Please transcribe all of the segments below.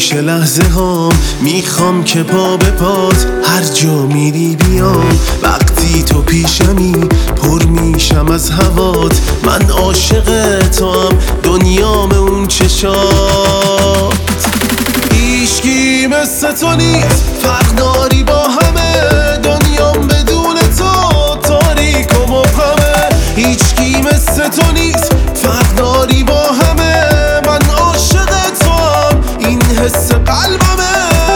میشه لحظه هام، میخوام که پا به پات هر جا میری بیام. وقتی تو پیشمی پر میشم از هوات، من عاشق تو هم دنیام اون چشات. هیچکی مثل تو نیست، فرق داری با همه، دنیام بدون تو تاریک و مبهمه. هیچکی مثل تو نیست، فرق داری با همه، من عاشق تو هم این حس قلبمه.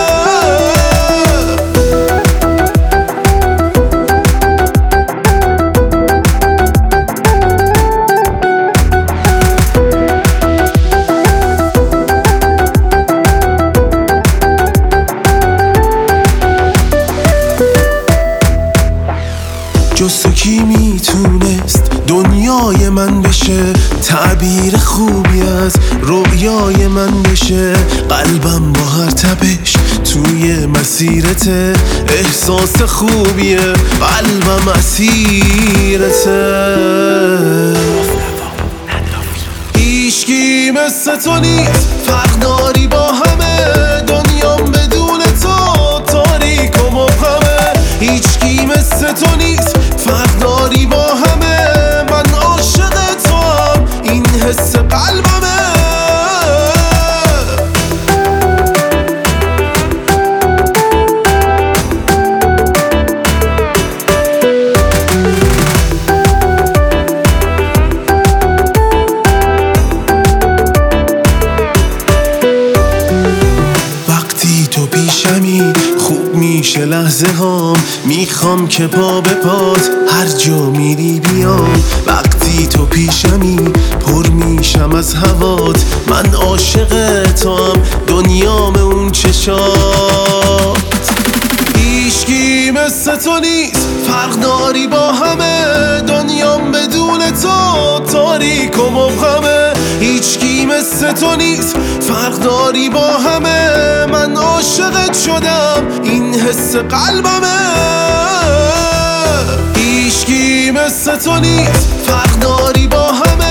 جز تو کی میتونست دنیای من بشه، تعبیر خوبی از رویای من بشه. قلبم با هر تپش توی مسیرته، احساس خوبیه قلبم اسیرته. هیچکی مثل تو نیست، فرق داری با همه، دنیام بدون تو تاریک و مبهمه. هیچکی مثل تو نیست، فرق داری با همه، من عاشق تو هم این حس قلبمه. وقتی تو پیشمی خوب میشه لحظه هام، میخوام که پا به پات هر جا میری بیام. وقتی تو پیشمی پر میشم از هوات، من عاشق تو هم دنیام اون چشات. هیچکی مثل تو نیست، فرق داری با همه، دنیام بدون تو تاریک و مبهمه. هیچکی مثل تو نیست، فرق داری با همه، من عاشقت شدم این حس قلبمه. هیچکی مثل تو نیست، فرق داری با همه،